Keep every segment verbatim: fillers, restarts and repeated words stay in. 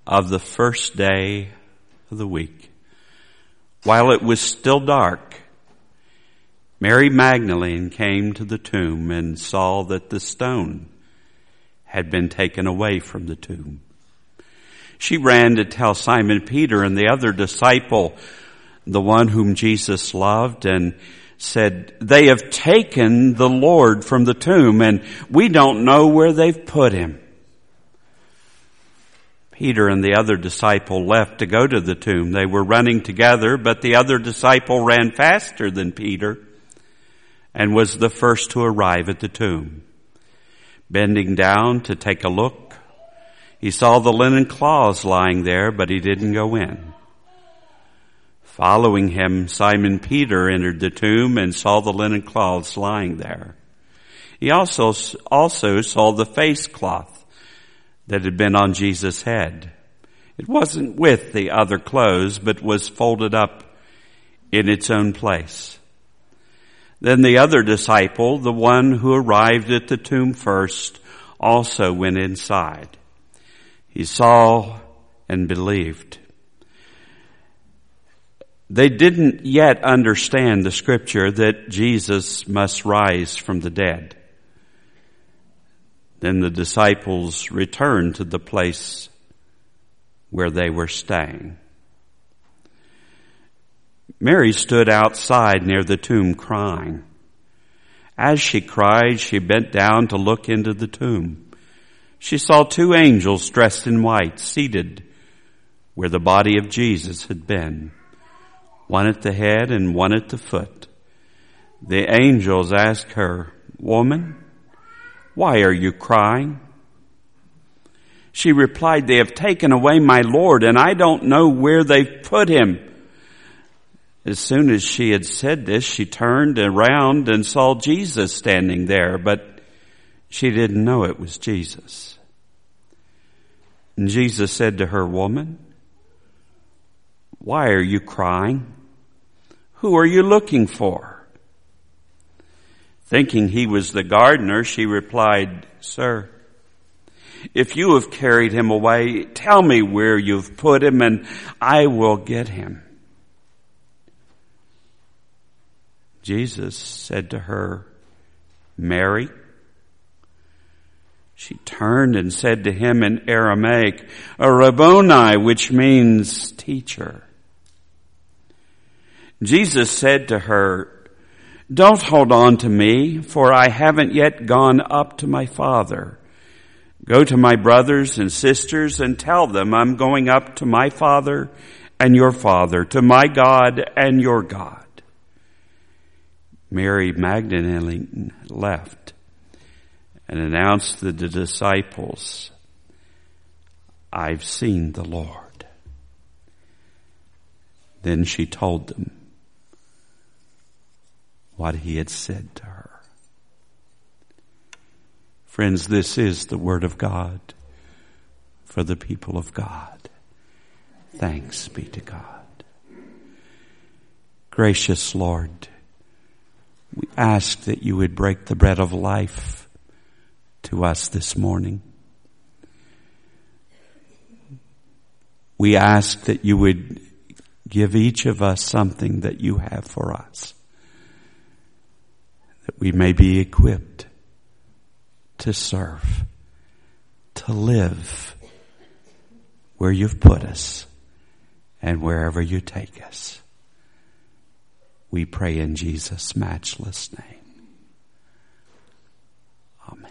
of the first day of the week, while it was still dark, Mary Magdalene came to the tomb and saw that the stone had been taken away from the tomb. She ran to tell Simon Peter and the other disciple, the one whom Jesus loved, and said, "They have taken the Lord from the tomb, and we don't know where they've put him." Peter and the other disciple left to go to the tomb. They were running together, but the other disciple ran faster than Peter and was the first to arrive at the tomb. Bending down to take a look, he saw the linen cloths lying there, but he didn't go in. Following him, Simon Peter entered the tomb and saw the linen cloths lying there. He also, also saw the face cloth that had been on Jesus' head. It wasn't with the other clothes, but was folded up in its own place. Then the other disciple, the one who arrived at the tomb first, also went inside. He saw and believed. They didn't yet understand the scripture that Jesus must rise from the dead. Then the disciples returned to the place where they were staying. Mary stood outside near the tomb crying. As she cried, she bent down to look into the tomb. She saw two angels dressed in white seated where the body of Jesus had been, one at the head and one at the foot. The angels asked her, "Woman, why are you crying?" She replied, "They have taken away my Lord, and I don't know where they've put him." As soon as she had said this, she turned around and saw Jesus standing there, but she didn't know it was Jesus. And Jesus said to her, "Woman, why are you crying? Who are you looking for?" Thinking he was the gardener, she replied, "Sir, if you have carried him away, tell me where you've put him, and I will get him." Jesus said to her, "Mary." She turned and said to him in Aramaic, "Rabboni," which means teacher. Jesus said to her, "Don't hold on to me, for I haven't yet gone up to my Father. Go to my brothers and sisters and tell them I'm going up to my Father and your Father, to my God and your God." Mary Magdalene left and announced to the disciples, "I've seen the Lord." Then she told them what he had said to her. Friends, this is the word of God for the people of God. Thanks be to God. Gracious Lord, we ask that you would break the bread of life to us this morning. We ask that you would give each of us something that you have for us, that we may be equipped to serve, to live where you've put us and wherever you take us. We pray in Jesus' matchless name. Amen.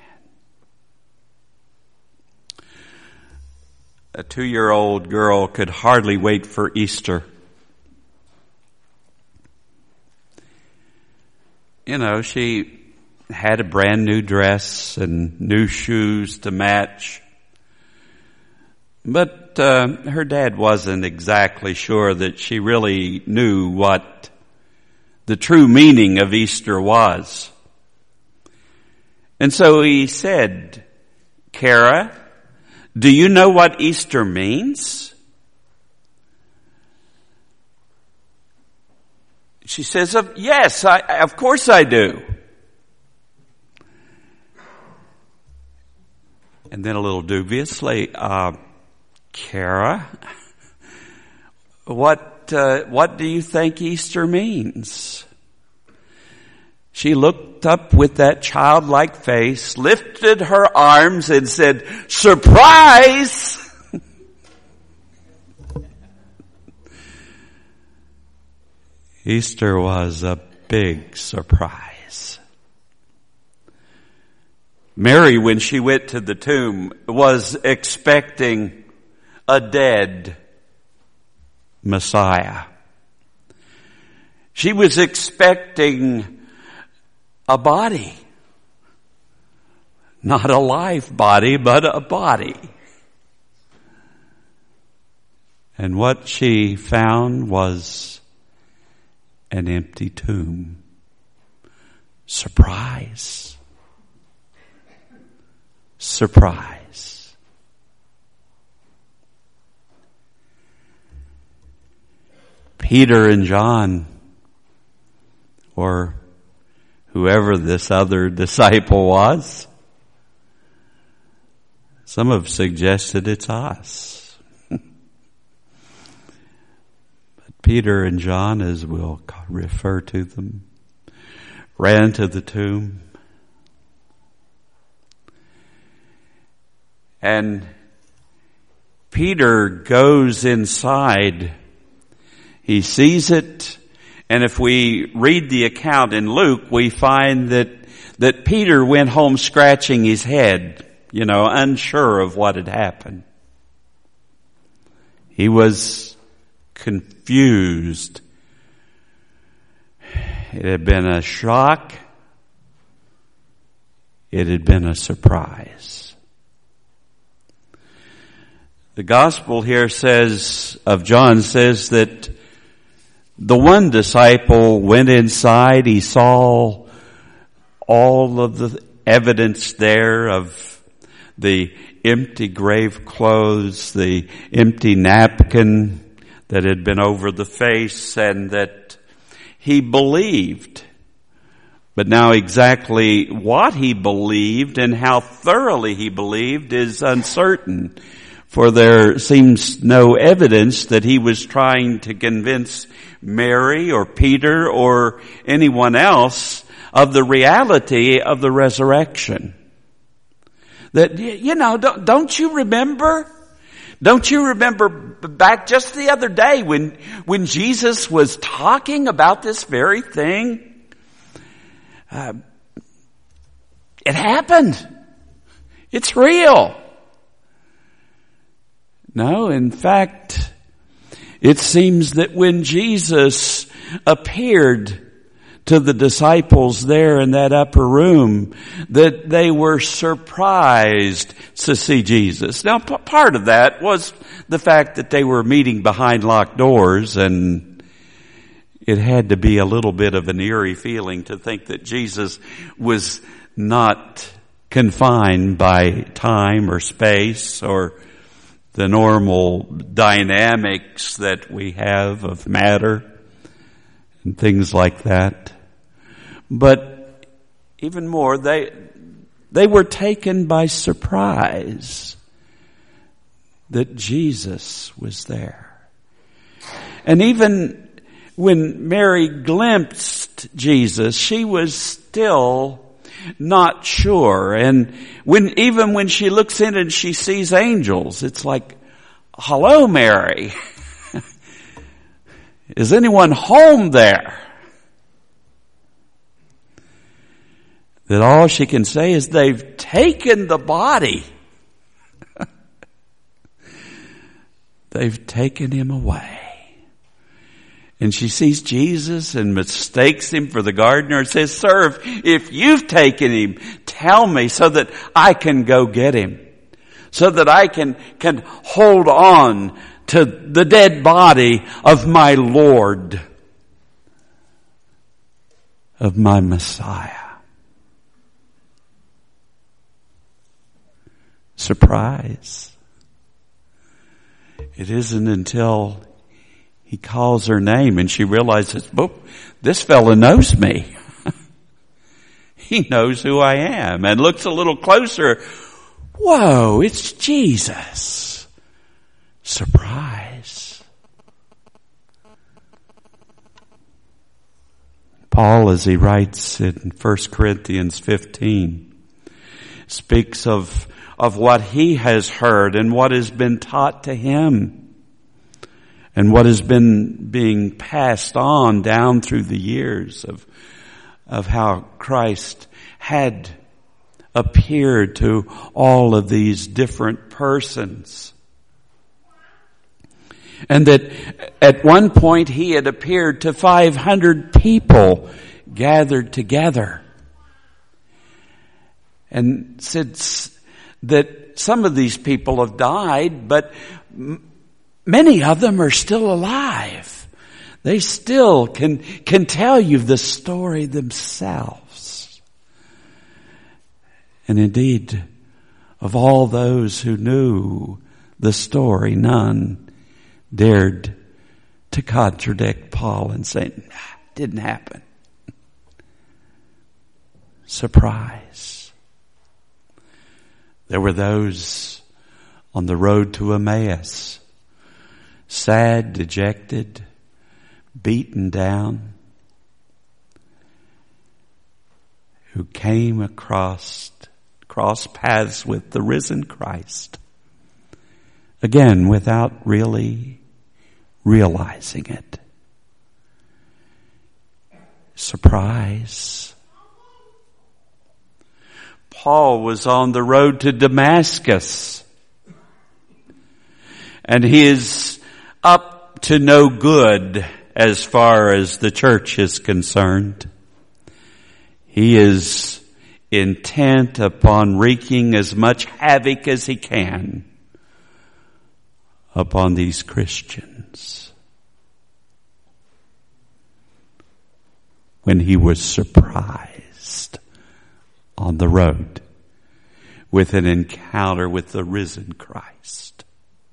A two-year-old girl could hardly wait for Easter. You know, she had a brand new dress and new shoes to match. But uh, her dad wasn't exactly sure that she really knew what the true meaning of Easter was. And so he said, "Kara, do you know what Easter means?" She says, "Yes, I, of course I do." And then a little dubiously, uh, Kara, what, uh, what do you think Easter means? She looked up with that childlike face, lifted her arms and said, surprise! Easter was a big surprise. Mary, when she went to the tomb, was expecting a dead Messiah. She was expecting a body. Not a live body, but a body. And what she found was an empty tomb. Surprise. Surprise. Peter and John, or whoever this other disciple was, some have suggested it's us. Peter and John, as we'll refer to them, ran to the tomb. And Peter goes inside. He sees it. And if we read the account in Luke, we find that, that Peter went home scratching his head, you know, unsure of what had happened. He was confused. It had been a shock. It had been a surprise. The gospel here says, of John says that the one disciple went inside. He saw all of the evidence there of the empty grave clothes, the empty napkin that had been over the face, and that he believed. But now exactly what he believed and how thoroughly he believed is uncertain, for there seems no evidence that he was trying to convince Mary or Peter or anyone else of the reality of the resurrection. That, you know, don't, don't you remember? Don't you remember back just the other day when, when Jesus was talking about this very thing? Uh, it happened. It's real. No, in fact, it seems that when Jesus appeared to the disciples there in that upper room, that they were surprised to see Jesus. Now, p- part of that was the fact that they were meeting behind locked doors, and it had to be a little bit of an eerie feeling to think that Jesus was not confined by time or space or the normal dynamics that we have of matter and things like that. But even more, they they were taken by surprise that Jesus was there. And even when Mary glimpsed Jesus, she was still not sure. And when even when she looks in and she sees angels, it's like, hello, Mary. Is anyone home there? That all she can say is they've taken the body. They've taken him away. And she sees Jesus and mistakes him for the gardener and says, sir, if you've taken him, tell me so that I can go get him. So that I can, can hold on to the dead body of my Lord, of my Messiah. Surprise. It isn't until he calls her name and she realizes, oh, this fella knows me. He knows who I am, and looks a little closer. Whoa, it's Jesus. Paul, as he writes in First Corinthians fifteen, speaks of, of what he has heard and what has been taught to him and what has been being passed on down through the years of, of how Christ had appeared to all of these different persons. And that at one point he had appeared to five hundred people gathered together. And said that some of these people have died, but m- many of them are still alive. They still can, can tell you the story themselves. And indeed, of all those who knew the story, none dared to contradict Paul and say, nah, it didn't happen. Surprise. There were those on the road to Emmaus, sad, dejected, beaten down, who came across, cross paths with the risen Christ. Again, without really realizing it. Surprise. Paul was on the road to Damascus, and he is up to no good as far as the church is concerned. He is intent upon wreaking as much havoc as he can upon these Christians. When he was surprised on the road with an encounter with the risen Christ.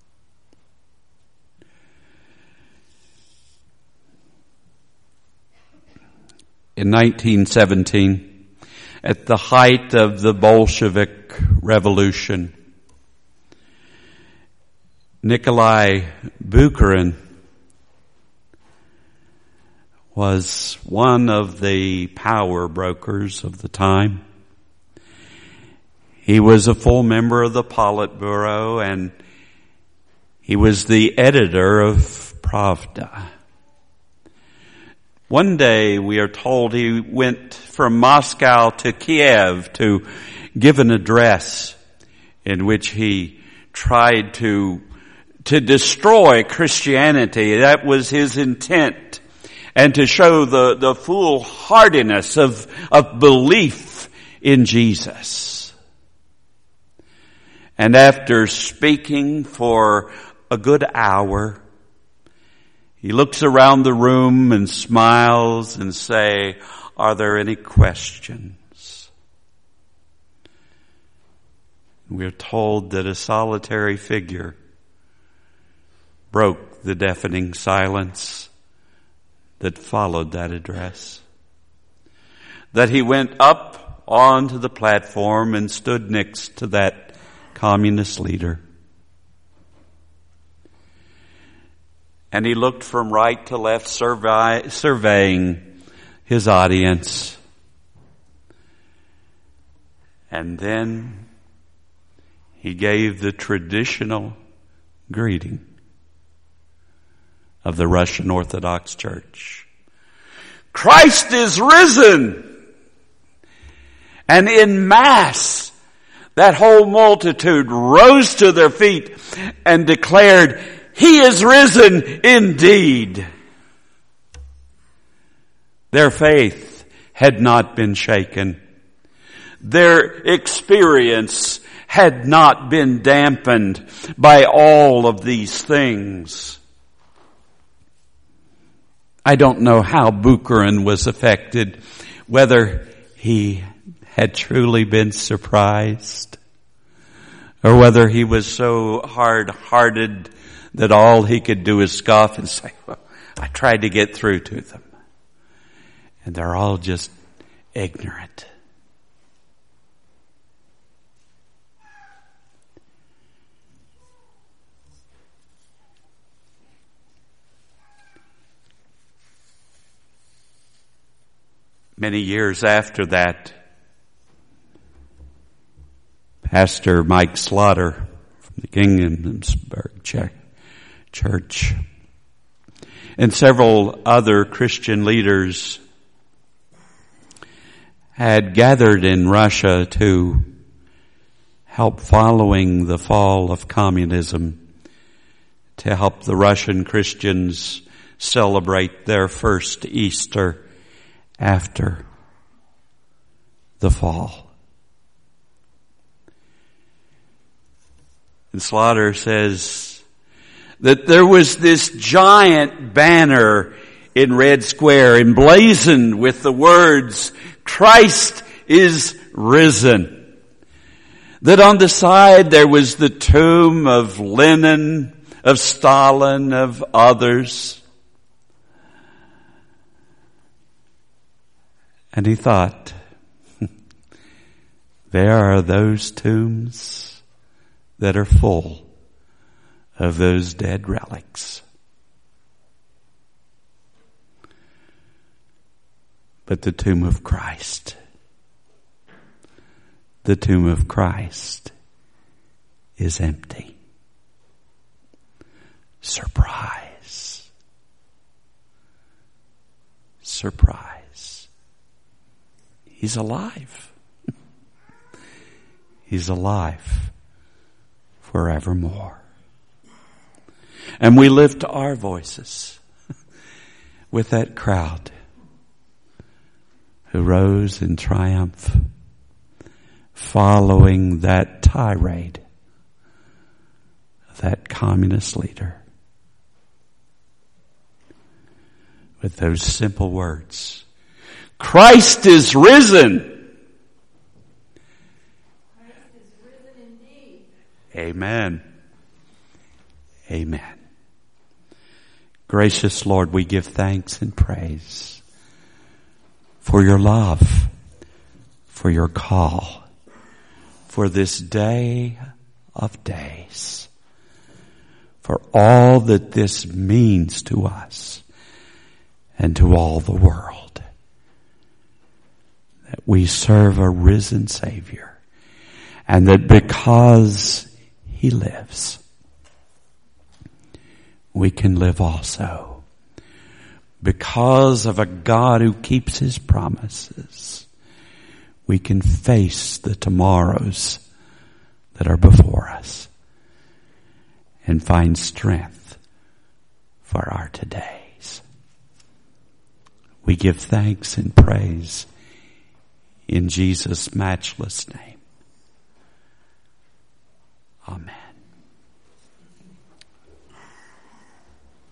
In nineteen seventeen, at the height of the Bolshevik Revolution, Nikolai Bukharin was one of the power brokers of the time. He was a full member of the Politburo, and he was the editor of Pravda. One day, we are told, he went from Moscow to Kiev to give an address in which he tried to to destroy Christianity. That was his intent. And to show the, the foolhardiness of, of belief in Jesus. And after speaking for a good hour, he looks around the room and smiles and say, "Are there any questions?" We're told that a solitary figure broke the deafening silence that followed that address. That he went up onto the platform and stood next to that communist leader. And he looked from right to left, survey, surveying his audience. And then he gave the traditional greeting of the Russian Orthodox Church. Christ is risen! And in mass, that whole multitude rose to their feet and declared, "He is risen indeed." Their faith had not been shaken. Their experience had not been dampened by all of these things. I don't know how Bukharin was affected, whether he had truly been surprised or whether he was so hard-hearted that all he could do is scoff and say, "Well, I tried to get through to them. And they're all just ignorant." Many years after that, Pastor Mike Slaughter from the Kingdomsburg Church and several other Christian leaders had gathered in Russia to help following the fall of communism, to help the Russian Christians celebrate their first Easter after the fall. And Slaughter says that there was this giant banner in Red Square emblazoned with the words, "Christ is risen." That on the side there was the tomb of Lenin, of Stalin, of others. And he thought, there are those tombs that are full of those dead relics. But the tomb of Christ, the tomb of Christ is empty. Surprise. Surprise. He's alive. He's alive forevermore. And we lift our voices with that crowd who rose in triumph following that tirade of that communist leader with those simple words, Christ is risen. Amen. Amen. Gracious Lord, we give thanks and praise for your love, for your call, for this day of days, for all that this means to us and to all the world. That we serve a risen Savior, and that because He lives, we can live also. Because of a God who keeps His promises, we can face the tomorrows that are before us and find strength for our todays. We give thanks and praise in Jesus' matchless name.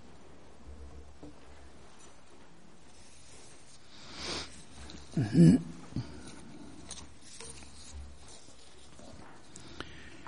Amen.